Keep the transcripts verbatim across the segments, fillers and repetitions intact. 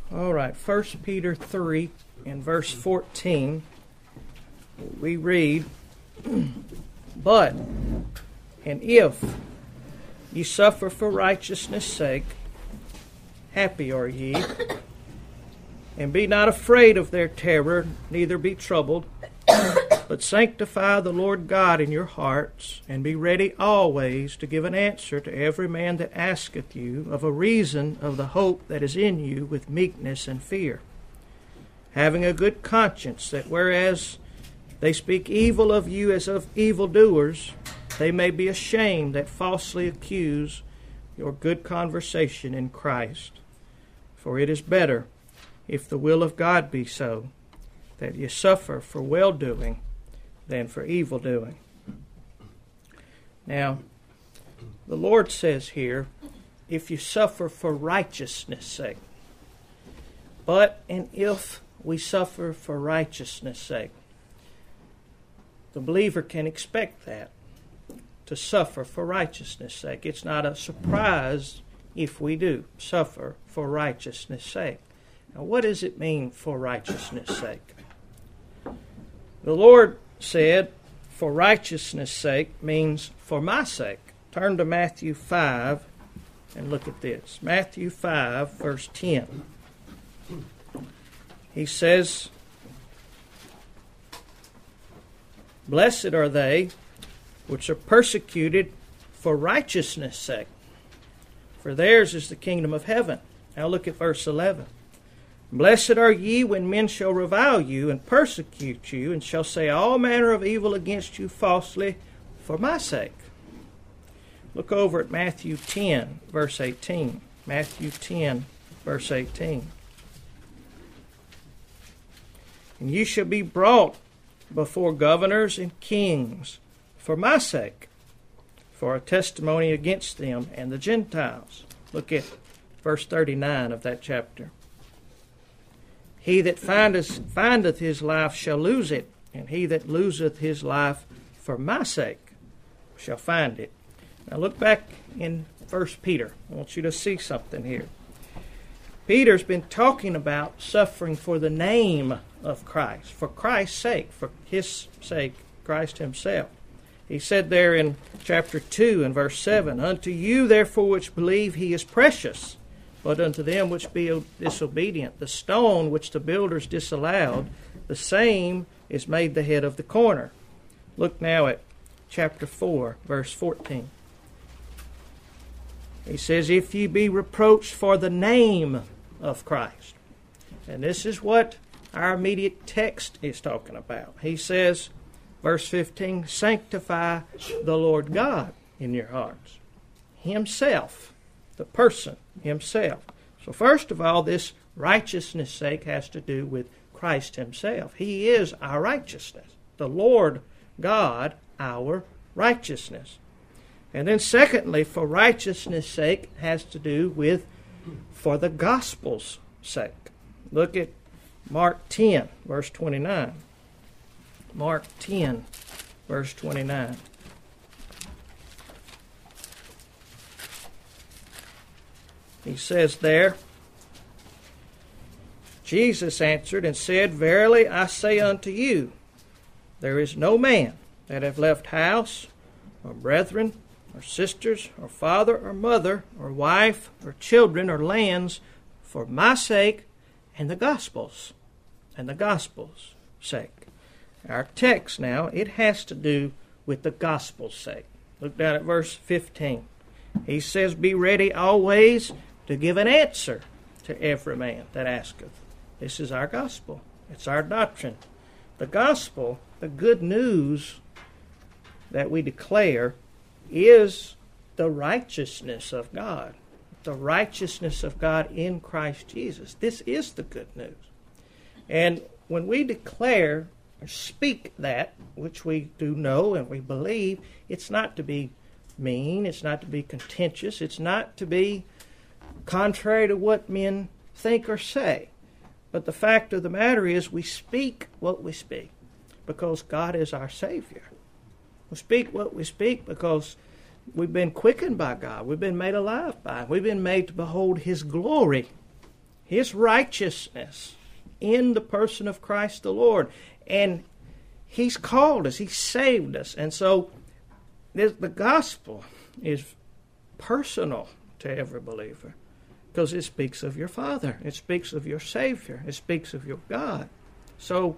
All right, First Peter three in verse fourteen, we read, But, and if ye suffer for righteousness' sake, happy are ye, and be not afraid of their terror, neither be troubled, but sanctify the Lord God in your hearts, and be ready always to give an answer to every man that asketh you of a reason of the hope that is in you with meekness and fear, having a good conscience, that whereas they speak evil of you as of evildoers, they may be ashamed that falsely accuse your good conversation in Christ. For it is better, if the will of God be so, that ye suffer for well-doing than for evil-doing. Now, the Lord says here, if you suffer for righteousness' sake. But and if we suffer for righteousness' sake, the believer can expect that, to suffer for righteousness' sake. It's not a surprise if we do suffer for righteousness' sake. Now, what does it mean for righteousness' sake? The Lord said, for righteousness' sake means for my sake. Turn to Matthew five and look at this. Matthew five, verse ten. He says, Blessed are they which are persecuted for righteousness' sake, for theirs is the kingdom of heaven. Now look at verse eleven. Blessed are ye when men shall revile you and persecute you, and shall say all manner of evil against you falsely for my sake. Look over at Matthew ten, verse eighteen. Matthew ten, verse eighteen. And ye shall be brought before governors and kings for my sake, for a testimony against them and the Gentiles. Look at verse thirty-nine of that chapter. He that findeth, findeth his life shall lose it, and he that loseth his life for my sake shall find it. Now look back in First Peter. I want you to see something here. Peter's been talking about suffering for the name of Christ, for Christ's sake, for his sake, Christ himself. He said there in chapter two and verse seven, Unto you therefore which believe he is precious, but unto them which be disobedient, the stone which the builders disallowed, the same is made the head of the corner. Look now at chapter four, verse fourteen. He says, If ye be reproached for the name of Christ. And this is what our immediate text is talking about. He says, verse fifteen, Sanctify the Lord God in your hearts. Himself, the person, himself. So first of all, this righteousness' sake has to do with Christ himself. He is our righteousness. The Lord God, our righteousness. And then secondly, for righteousness' sake has to do with for the gospel's sake. Look at Mark ten, verse twenty-nine. Mark ten, verse twenty-nine. He says there, Jesus answered and said, Verily I say unto you, there is no man that hath left house, or brethren, or sisters, or father, or mother, or wife, or children, or lands, for my sake and the gospel's, and the gospel's sake. Our text now, it has to do with the gospel's sake. Look down at verse fifteen. He says, Be ready always to give an answer to every man that asketh. This is our gospel. It's our doctrine. The gospel, the good news that we declare, is the righteousness of God. The righteousness of God in Christ Jesus. This is the good news. And when we declare or speak that, which we do know and we believe, it's not to be mean, it's not to be contentious, it's not to be contrary to what men think or say. But the fact of the matter is we speak what we speak because God is our Savior. We speak what we speak because we've been quickened by God. We've been made alive by Him. We've been made to behold His glory. His righteousness in the person of Christ the Lord. And He's called us. He saved us. And so the gospel is personal to every believer because it speaks of your Father. It speaks of your Savior. It speaks of your God. So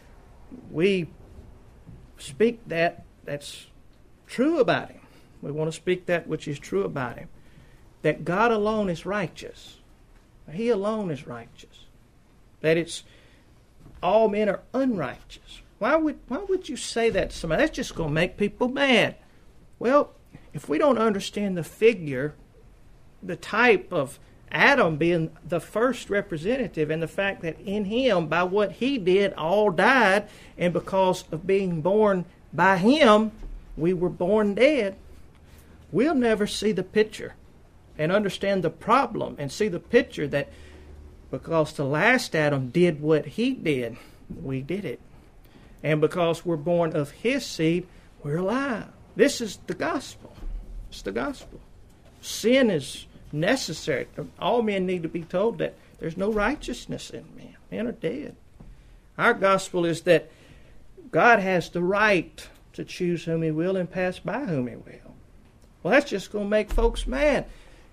we speak that that's true about Him. We want to speak that which is true about Him. That God alone is righteous. He alone is righteous. That it's all men are unrighteous. Why would why would you say that to somebody? That's just going to make people mad. Well, if we don't understand the figure, the type of Adam being the first representative, and the fact that in him, by what he did, all died, and because of being born by him, we were born dead, we'll never see the picture and understand the problem and see the picture that because the last Adam did what he did, we did it. And because we're born of his seed, we're alive. This is the gospel. It's the gospel. Sin is necessary. All men need to be told that there's no righteousness in men. Men are dead. Our gospel is that God has the right to choose whom He will and pass by whom He will. Well, that's just going to make folks mad.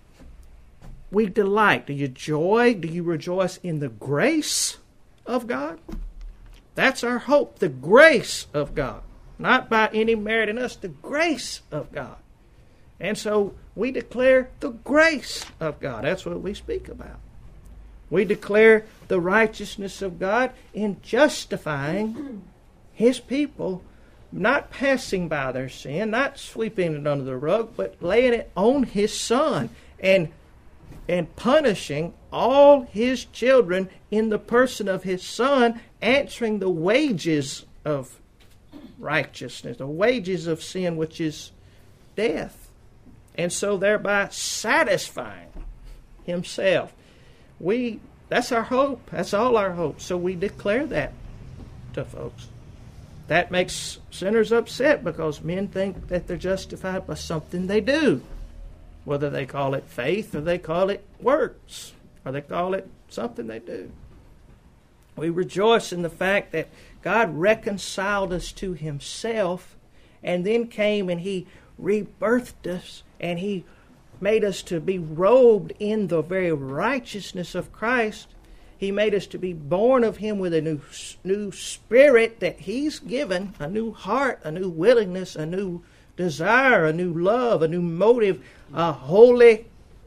We delight. Do you joy? Do you rejoice in the grace of God? That's our hope, the grace of God. Not by any merit in us, the grace of God. And so we declare the grace of God. That's what we speak about. We declare the righteousness of God in justifying His people, not passing by their sin, not sweeping it under the rug, but laying it on His Son and, and punishing all His children in the person of His Son, answering the wages of righteousness, the wages of sin, which is death. And so thereby satisfying Himself. We that's our hope. That's all our hope. So we declare that to folks. That makes sinners upset because men think that they're justified by something they do. Whether they call it faith or they call it works or they call it something they do. We rejoice in the fact that God reconciled us to Himself and then came and He rebirthed us and He made us to be robed in the very righteousness of Christ. He made us to be born of Him with a new, new spirit that He's given, a new heart, a new willingness, a new desire, a new love, a new motive, a holy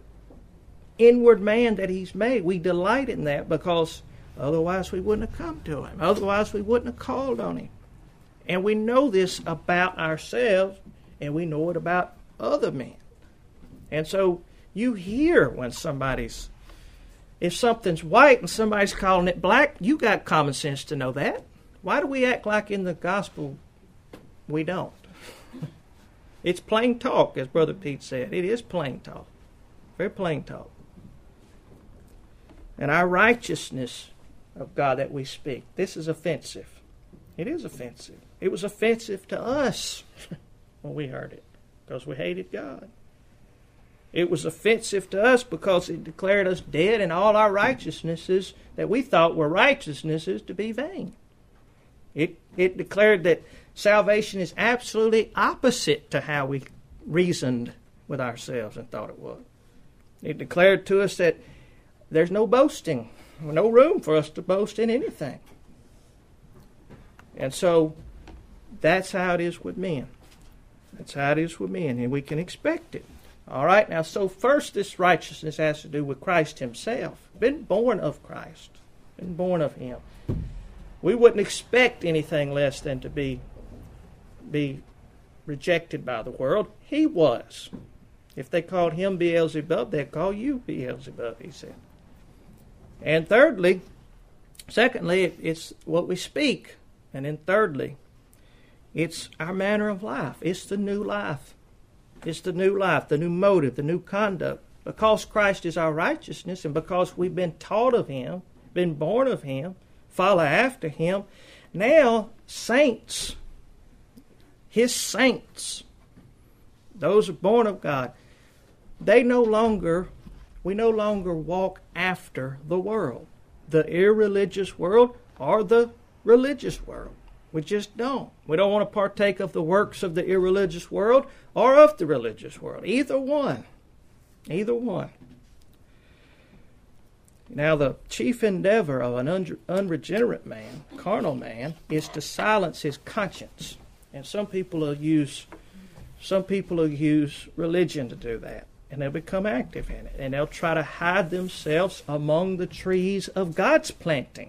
inward man that He's made. We delight in that because otherwise we wouldn't have come to Him. Otherwise we wouldn't have called on Him. And we know this about ourselves, and we know it about other men. And so you hear when somebody's, if something's white and somebody's calling it black, you got common sense to know that. Why do we act like in the gospel we don't? It's plain talk, as Brother Pete said. It is plain talk. Very plain talk. And our righteousness of God that we speak, this is offensive. It is offensive. It was offensive to us when we heard it because we hated God. It was offensive to us because it declared us dead and all our righteousnesses that we thought were righteousnesses to be vain. It, it declared that salvation is absolutely opposite to how we reasoned with ourselves and thought it was. It declared to us that there's no boasting, no room for us to boast in anything. And so that's how it is with men. That's how it is with men, and we can expect it. All right, now, so first this righteousness has to do with Christ Himself. Been born of Christ. Been born of Him. We wouldn't expect anything less than to be, be rejected by the world. He was. If they called Him Beelzebub, they'd call you Beelzebub, He said. And thirdly, secondly, it's what we speak. And then thirdly, it's our manner of life. It's the new life. It's the new life, the new motive, the new conduct. Because Christ is our righteousness and because we've been taught of Him, been born of Him, follow after Him, now saints, His saints, those born of God, they no longer we no longer walk after the world, the irreligious world or the religious world. We just don't. We don't want to partake of the works of the irreligious world or of the religious world. Either one. Either one. Now, the chief endeavor of an un- unregenerate man, carnal man, is to silence his conscience. And some people will use, some people will use religion to do that. And they'll become active in it. And they'll try to hide themselves among the trees of God's planting.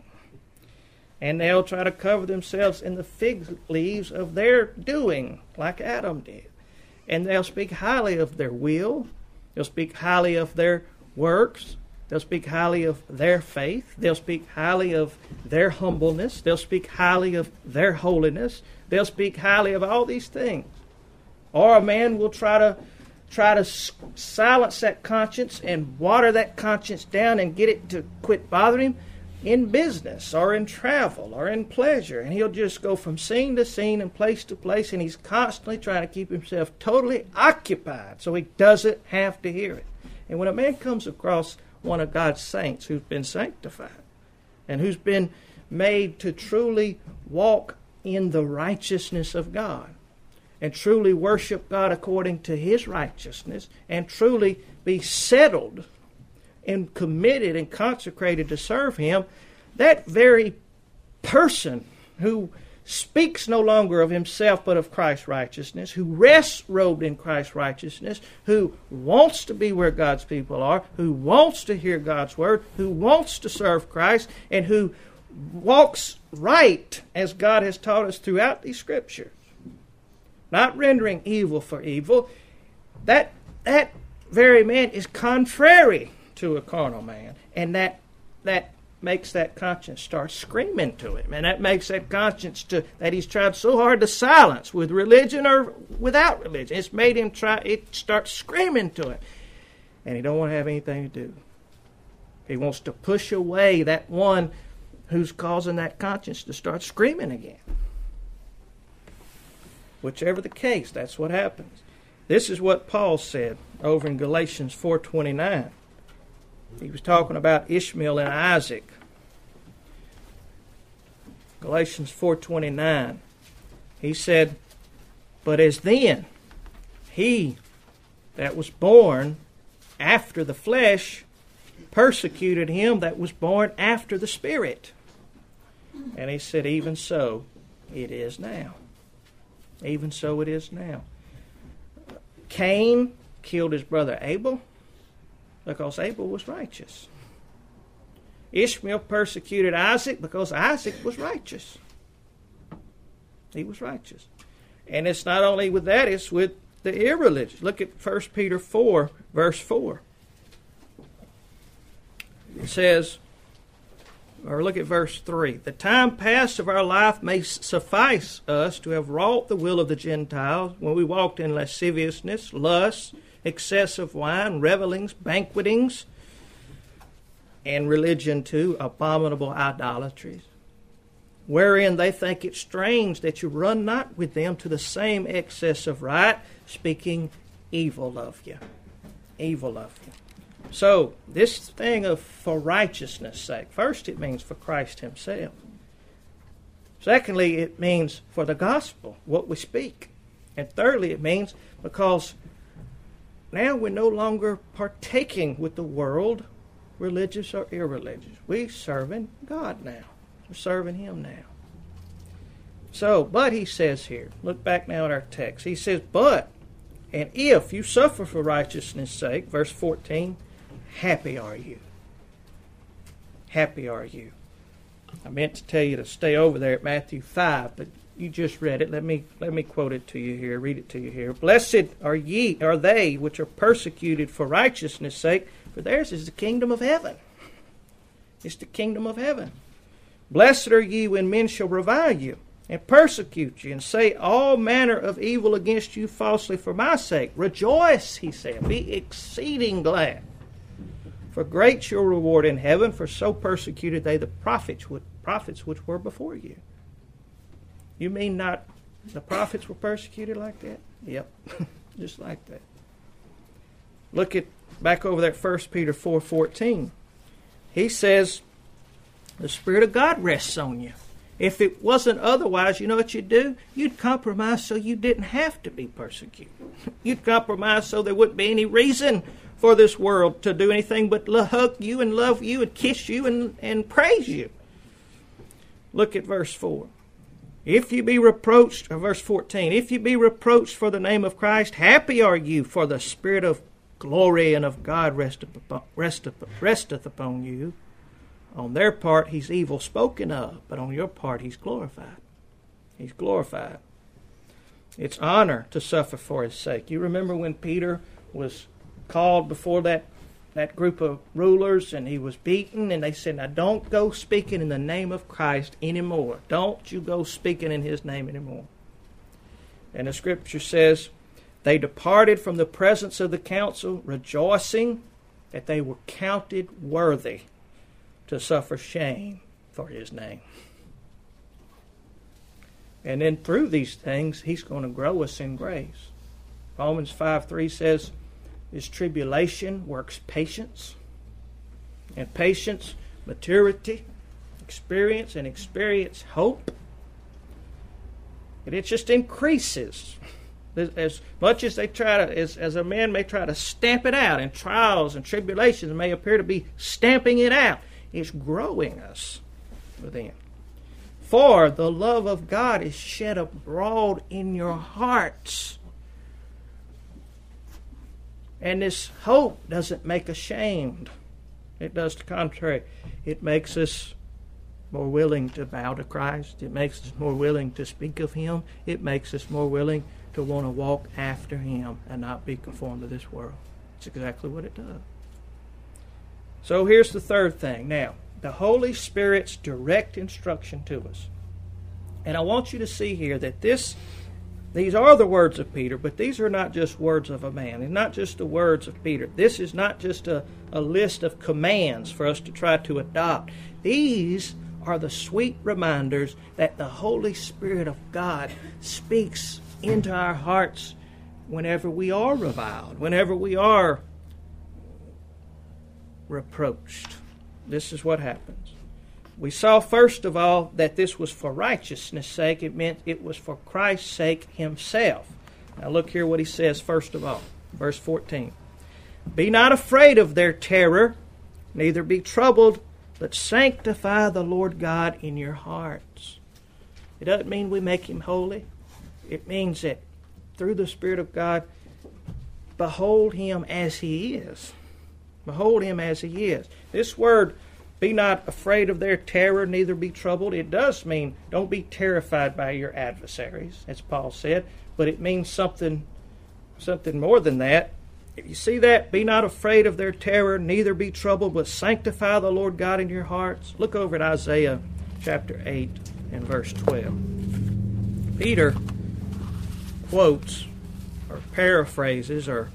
And they'll try to cover themselves in the fig leaves of their doing, like Adam did. And they'll speak highly of their will. They'll speak highly of their works. They'll speak highly of their faith. They'll speak highly of their humbleness. They'll speak highly of their holiness. They'll speak highly of all these things. Or a man will try to try to silence that conscience and water that conscience down and get it to quit bothering him in business or in travel or in pleasure. And he'll just go from scene to scene and place to place, and he's constantly trying to keep himself totally occupied so he doesn't have to hear it. And when a man comes across one of God's saints who's been sanctified and who's been made to truly walk in the righteousness of God and truly worship God according to His righteousness and truly be settled and committed and consecrated to serve Him, that very person who speaks no longer of himself but of Christ's righteousness, who rests robed in Christ's righteousness, who wants to be where God's people are, who wants to hear God's word, who wants to serve Christ, and who walks right as God has taught us throughout these scriptures, not rendering evil for evil, that that very man is contrary to a carnal man, and that that makes that conscience start screaming to him, and that makes that conscience to that he's tried so hard to silence with religion or without religion. It's made him try. It starts screaming to him, and he don't want to have anything to do. He wants to push away that one who's causing that conscience to start screaming again. Whichever the case, that's what happens. This is what Paul said over in Galatians four twenty-nine. He was talking about Ishmael and Isaac. Galatians four twenty-nine. He said, "But as then he that was born after the flesh persecuted him that was born after the Spirit." And he said, "Even so it is now." Even so it is now. Cain killed his brother Abel because Abel was righteous. Ishmael persecuted Isaac because Isaac was righteous. He was righteous. And it's not only with that, it's with the irreligious. Look at First Peter four, verse four. It says, or look at verse three. "The time past of our life may suffice us to have wrought the will of the Gentiles when we walked in lasciviousness, lust, excess of wine, revelings, banquetings, and religion too, abominable idolatries, wherein they think it strange that you run not with them to the same excess of right, speaking evil of you." Evil of you. So, this thing of for righteousness' sake, first it means for Christ Himself. Secondly, it means for the gospel, what we speak. And thirdly, it means because now we're no longer partaking with the world, religious or irreligious. We're serving God now. We're serving Him now. So, but he says here, look back now at our text. He says, "But, and if you suffer for righteousness' sake," verse fourteen, "happy are you." Happy are you. I meant to tell you to stay over there at Matthew five, but you just read it. Let me let me quote it to you here, read it to you here. "Blessed are ye, are they which are persecuted for righteousness' sake, for theirs is the kingdom of heaven." It's the kingdom of heaven. "Blessed are ye when men shall revile you, and persecute you, and say all manner of evil against you falsely for my sake. Rejoice," he said, "be exceeding glad. For great your reward in heaven, for so persecuted they the prophets, prophets which were before you." You mean not the prophets were persecuted like that? Yep, just like that. Look at back over that First Peter four fourteen. He says, the Spirit of God rests on you. If it wasn't otherwise, you know what you'd do? You'd compromise so you didn't have to be persecuted. You'd compromise so there wouldn't be any reason for this world to do anything but hug you and love you and kiss you and, and praise you. Look at verse four. If you be reproached, or verse fourteen, if you be reproached for the name of Christ, happy are you, for the Spirit of glory and of God resteth upon, resteth, resteth upon you. On their part, he's evil spoken of, but on your part, he's glorified. He's glorified. It's honor to suffer for his sake. You remember when Peter was called before that, that group of rulers and he was beaten, and they said, now don't go speaking in the name of Christ anymore. Don't you go speaking in his name anymore. And the scripture says, they departed from the presence of the council, rejoicing that they were counted worthy to suffer shame for his name. And then through these things, he's going to grow us in grace. Romans five three says, this tribulation works patience, and patience, maturity, experience, and experience, hope. And it just increases. As much as they try to, as, as a man may try to stamp it out, and trials and tribulations may appear to be stamping it out, it's growing us within. For the love of God is shed abroad in your hearts. And this hope doesn't make us ashamed. It does the contrary. It makes us more willing to bow to Christ. It makes us more willing to speak of him. It makes us more willing to want to walk after him and not be conformed to this world. It's exactly what it does. So here's the third thing. Now, the Holy Spirit's direct instruction to us. And I want you to see here that this, these are the words of Peter, but these are not just words of a man. It's not just the words of Peter. This is not just a, a list of commands for us to try to adopt. These are the sweet reminders that the Holy Spirit of God speaks into our hearts whenever we are reviled, whenever we are reproached. This is what happens. We saw first of all that this was for righteousness' sake. It meant it was for Christ's sake himself. Now look here what he says first of all. Verse fourteen. Be not afraid of their terror, neither be troubled, but sanctify the Lord God in your hearts. It doesn't mean we make him holy. It means that through the Spirit of God, behold him as he is. Behold him as he is. This word, be not afraid of their terror, neither be troubled. It does mean don't be terrified by your adversaries, as Paul said, but it means something, something more than that. If you see that, be not afraid of their terror, neither be troubled, but sanctify the Lord God in your hearts. Look over at Isaiah chapter eight and verse twelve. Peter quotes or paraphrases or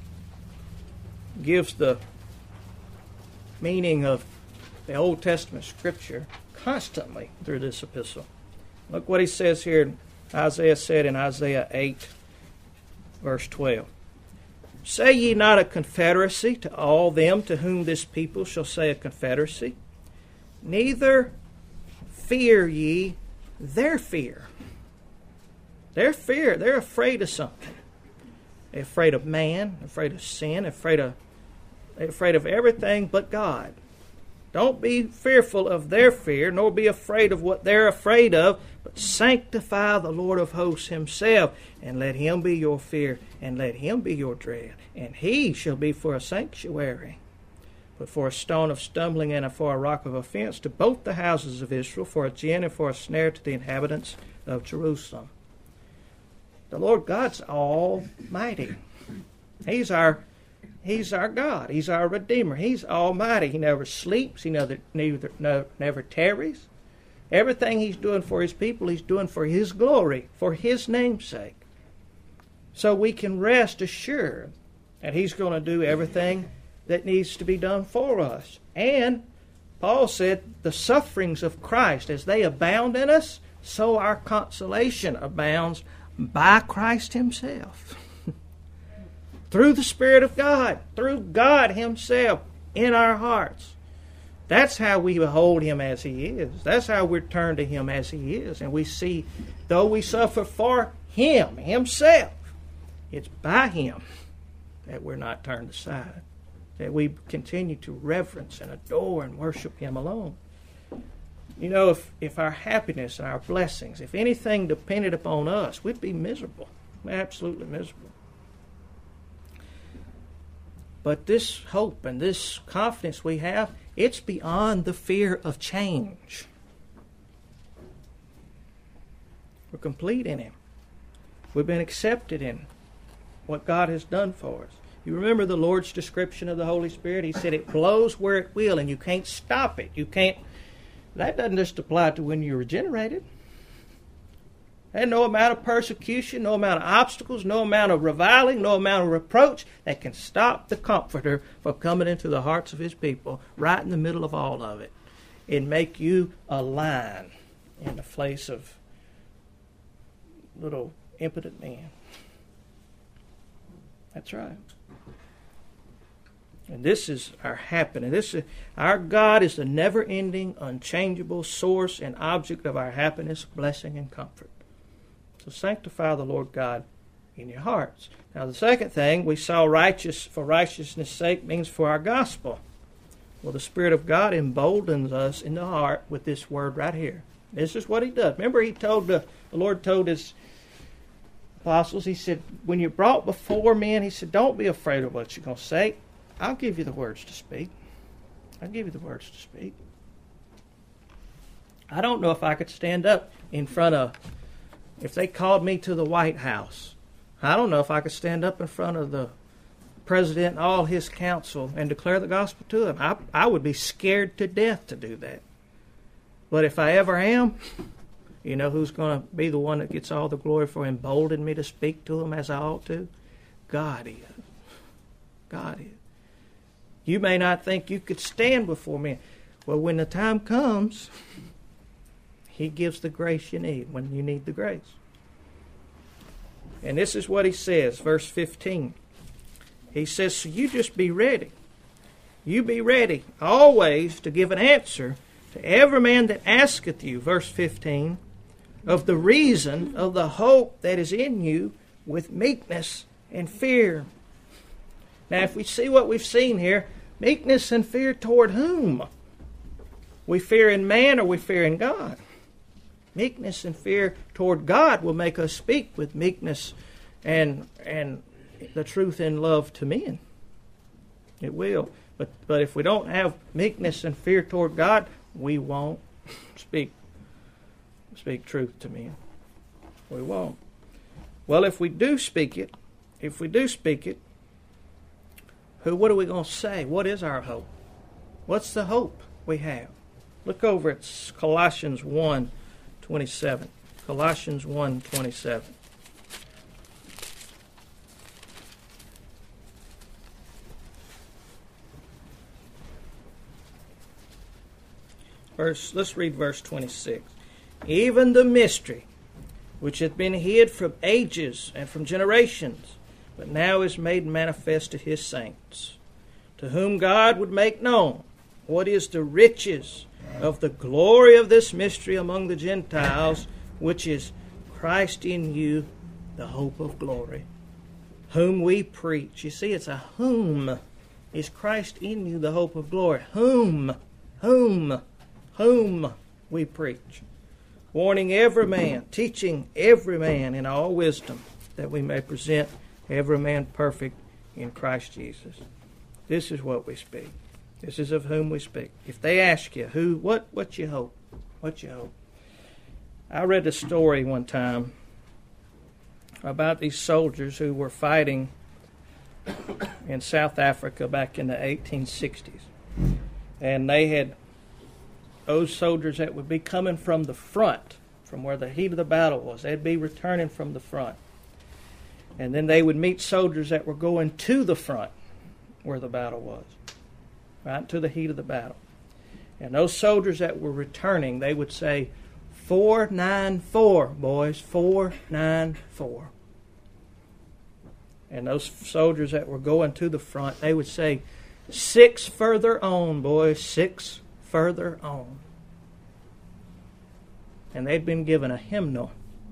gives the meaning of the Old Testament Scripture constantly through this epistle. Look what he says here. Isaiah said in Isaiah eight, verse twelve. Say ye not a confederacy to all them to whom this people shall say a confederacy? Neither fear ye their fear. Their fear, they're afraid of something. They're afraid of man, they're afraid of sin, they're afraid of, they're afraid of everything but God. Don't be fearful of their fear, nor be afraid of what they're afraid of, but sanctify the Lord of hosts himself, and let him be your fear, and let him be your dread. And he shall be for a sanctuary, but for a stone of stumbling and for a rock of offense to both the houses of Israel, for a gin and for a snare to the inhabitants of Jerusalem. The Lord God's almighty. He's our He's our God. He's our Redeemer. He's almighty. He never sleeps. He never, neither, no, never tarries. Everything he's doing for his people, he's doing for his glory, for his name's sake. So we can rest assured that he's going to do everything that needs to be done for us. And Paul said, the sufferings of Christ, as they abound in us, so our consolation abounds by Christ himself. through the Spirit of God, through God Himself in our hearts. That's how we behold Him as He is. That's how we turn to Him as He is. And we see, though we suffer for Him, Himself, it's by Him that we're not turned aside, that we continue to reverence and adore and worship Him alone. You know, if, if our happiness and our blessings, if anything depended upon us, we'd be miserable, absolutely miserable. But this hope and this confidence we have, it's beyond the fear of change. We're complete in Him. We've been accepted in what God has done for us. You remember the Lord's description of the Holy Spirit? He said it blows where it will and you can't stop it. You can't. That doesn't just apply to when you're regenerated. And no amount of persecution, no amount of obstacles, no amount of reviling, no amount of reproach that can stop the Comforter from coming into the hearts of His people right in the middle of all of it and make you a lion in the place of little impotent men. That's right. And this is our happiness. This is, our God is the never-ending, unchangeable source and object of our happiness, blessing, and comfort. So sanctify the Lord God in your hearts. Now the second thing, we saw righteous for righteousness' sake means for our gospel. Well, the Spirit of God emboldens us in the heart with this word right here. This is what He does. Remember, He told the, the Lord told His apostles, He said, when you're brought before men, He said, don't be afraid of what you're going to say. I'll give you the words to speak. I'll give you the words to speak. I don't know if I could stand up in front of, if they called me to the White House, I don't know if I could stand up in front of the President and all his council and declare the gospel to them. I, I would be scared to death to do that. But if I ever am, you know who's going to be the one that gets all the glory for emboldening me to speak to them as I ought to? God is. God is. You may not think you could stand before me. Well, when the time comes, He gives the grace you need when you need the grace. And this is what He says, verse fifteen. He says, so you just be ready. You be ready always to give an answer to every man that asketh you, verse fifteen, of the reason of the hope that is in you with meekness and fear. Now, if we see what we've seen here, meekness and fear toward whom? We fear in man or we fear in God? Meekness and fear toward God will make us speak with meekness and and the truth in love to men. It will. But but if we don't have meekness and fear toward God, we won't speak speak truth to men. We won't. Well, if we do speak it, if we do speak it, who what are we going to say? What is our hope? What's the hope we have? Look over at Colossians one twenty-seven. Colossians one twenty-seven. Verse, let's read verse twenty-six. Even the mystery which hath been hid from ages and from generations, but now is made manifest to His saints, to whom God would make known what is the riches of the glory of this mystery among the Gentiles, which is Christ in you, the hope of glory, whom we preach. You see, it's a whom. Is Christ in you, the hope of glory? Whom, whom, whom we preach, warning every man, teaching every man in all wisdom, that we may present every man perfect in Christ Jesus. This is what we speak. This is of whom we speak. If they ask you, who, what, what you hope? What you hope? I read a story one time about these soldiers who were fighting in South Africa back in the eighteen sixties. And they had those soldiers that would be coming from the front, from where the heat of the battle was. They'd be returning from the front. And then they would meet soldiers that were going to the front where the battle was, right to the heat of the battle. And those soldiers that were returning, they would say, four nine four, boys, four nine four. And those soldiers that were going to the front, they would say, "Six further on, boys, six further on." And they'd been given a hymnal.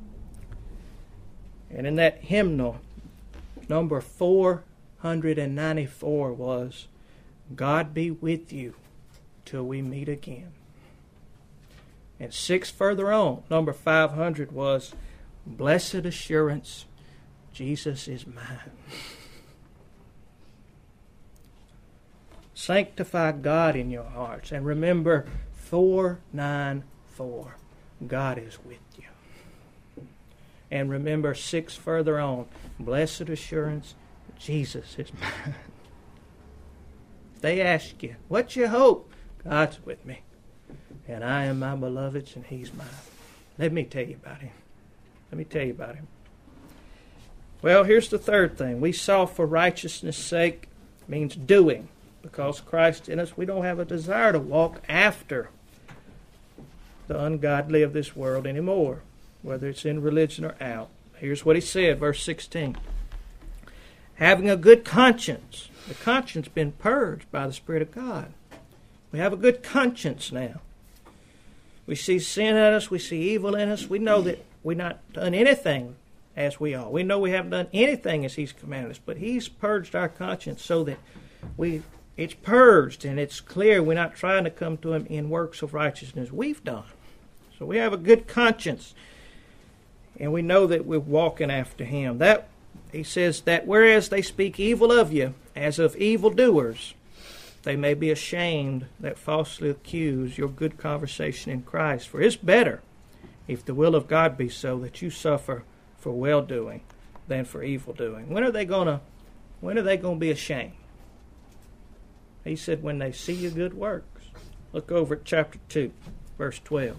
And in that hymnal, number four hundred ninety-four was, "God be with you till we meet again." And six further on, number five hundred was, "Blessed assurance, Jesus is mine." Sanctify God in your hearts. And remember four ninety-four. God is with you. And remember six further on. Blessed assurance, Jesus is mine. They ask you, what's your hope? God's with me. And I am my beloved's and He's mine. Let me tell you about Him. Let me tell you about Him. Well, here's the third thing. We saw for righteousness' sake means doing. Because Christ in us, we don't have a desire to walk after the ungodly of this world anymore, whether it's in religion or out. Here's what he said, verse sixteen. Having a good conscience. The conscience been purged by the Spirit of God. We have a good conscience now. We see sin in us, we see evil in us. We know that we've not done anything as we ought. We know we haven't done anything as He's commanded us, but He's purged our conscience so that we it's purged and it's clear we're not trying to come to Him in works of righteousness we've done. So we have a good conscience, and we know that we're walking after Him. That he says that whereas they speak evil of you as of evildoers, they may be ashamed that falsely accuse your good conversation in Christ. For it's better, if the will of God be so, that you suffer for well-doing than for evil-doing. When are they gonna when are they gonna be ashamed? He said, when they see your good works. Look over at chapter two, verse twelve.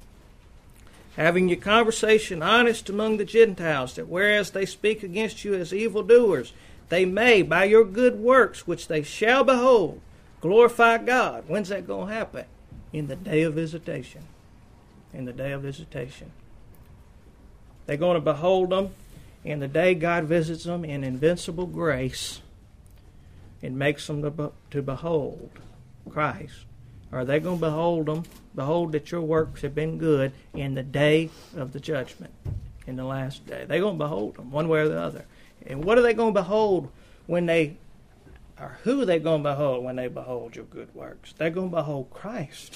Having your conversation honest among the Gentiles, that whereas they speak against you as evildoers, they may, by your good works, which they shall behold, glorify God. When's that going to happen? In the day of visitation. In the day of visitation. They're going to behold them in the day God visits them in invincible grace and makes them to, be- to behold Christ. Are they going to behold them, behold that your works have been good in the day of the judgment, in the last day? They're going to behold them one way or the other. And what are they going to behold when they, or who are they going to behold when they behold your good works? They're going to behold Christ.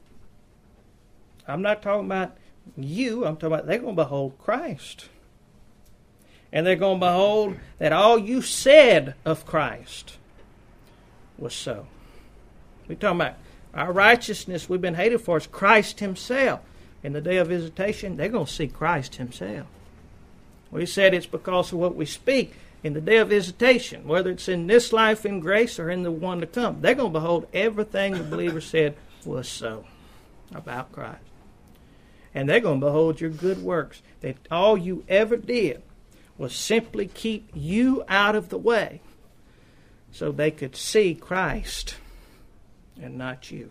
I'm not talking about you, I'm talking about they're going to behold Christ. And they're going to behold that all you said of Christ was so. We're talking about our righteousness we've been hated for is Christ Himself. In the day of visitation, they're going to see Christ Himself. We said it's because of what we speak in the day of visitation, whether it's in this life in grace or in the one to come. They're going to behold everything the believer said was so about Christ. And they're going to behold your good works, that all you ever did was simply keep you out of the way so they could see Christ and not you.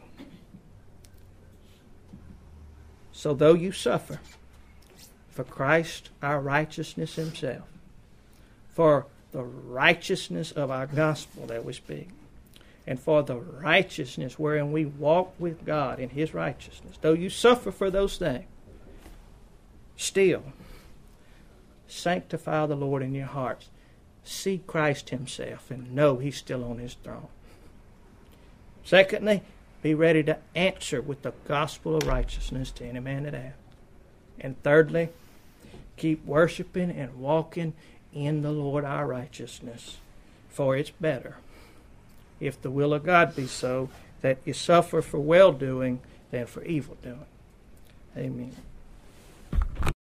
So though you suffer for Christ, our righteousness Himself, for the righteousness of our gospel that we speak, and for the righteousness wherein we walk with God in His righteousness, though you suffer for those things, still sanctify the Lord in your hearts. See Christ Himself and know He's still on His throne. Secondly, be ready to answer with the gospel of righteousness to any man that asks. And thirdly, keep worshiping and walking in the Lord our righteousness. For it's better, if the will of God be so, that you suffer for well-doing than for evil-doing. Amen.